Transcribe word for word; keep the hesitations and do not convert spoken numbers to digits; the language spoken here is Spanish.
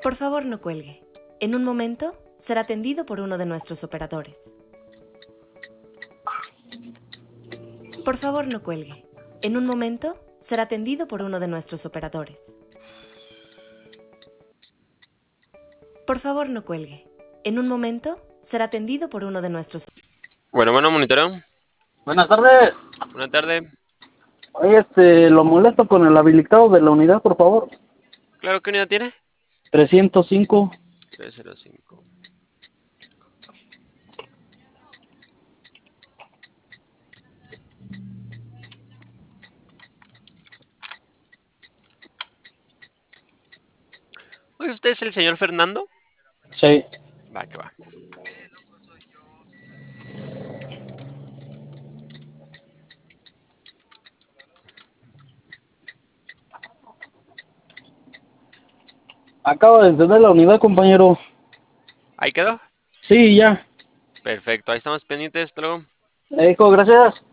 Por favor, no cuelgue. En un momento será atendido por uno de nuestros operadores. Por favor, no cuelgue. En un momento será atendido por uno de nuestros operadores. Por favor, no cuelgue. En un momento será atendido por uno de nuestros... Bueno, bueno, monitoreo. Buenas tardes. Buenas tardes. Oye, este, lo molesto con el habilitado de la unidad, por favor. Claro, ¿qué unidad tiene? trescientos cinco. trescientos cinco. Oye, ¿usted es el señor Fernando? Sí. Va, que va. Acabo de encender la unidad, compañero. ¿Ahí quedó? Sí, ya. Perfecto, ahí estamos pendientes, hasta luego. Eh, hijo, gracias.